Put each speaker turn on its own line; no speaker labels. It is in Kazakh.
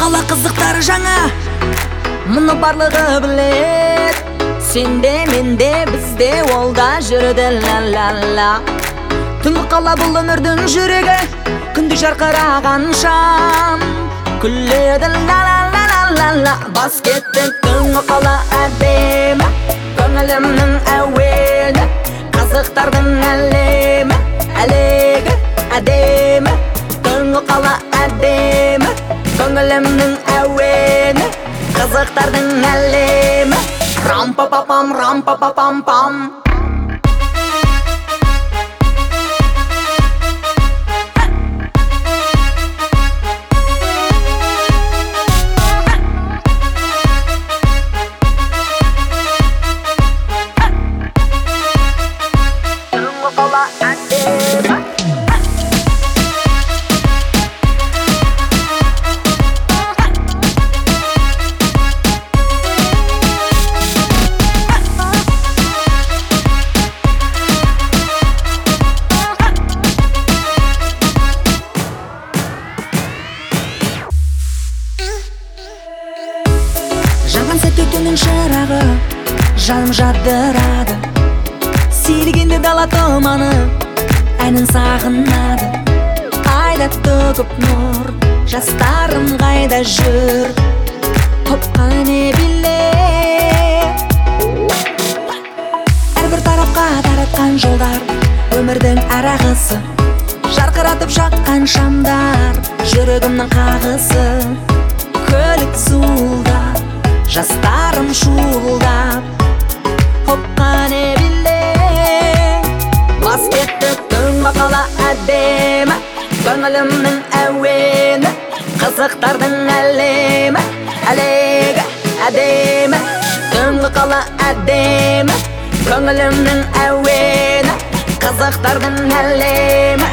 қала қызықтары жаңа, мұны барлығы білет. Сенде, менде, бізде, ол да жүрді ла-ла-ла. Түнгі қала бұл өмірдің жүрегі, күнді жарқыраған шам. Күледі ла-ла-ла-ла-ла. Бас кетті түнгі қала әдемі, көңілімнің әуені, қазықтардың әлемі, әлегі әдемі. Түнгі қала әдемі, көңілімнің әуені, қазықтардың әлемі. Рам-па-па-пам, рам-па-па-пам-пам. Түнгі қала әдемі. Жанған сәтте түннің шырағы жаным жадырады. Сейілгенде дала тұманы әнін сағынады. Айда төгіп нұр, жастарым қайда жүр? Топқа не билет? Әрбір тарапқа таратқан жолдар, өмірдің арағысы. Жарқыратып жаққан шамдар, жүрегімнің қағысы. Көлік суылдап, жастарым шуылдап, топқа не билет? Бас кетті түнгі қала әдемі, көңілімнің әуені, қызықтардың әлемі, әлегі әдемі. Түнгі қала әдемі, көңілімнің әуені, қызықтардың әлемі.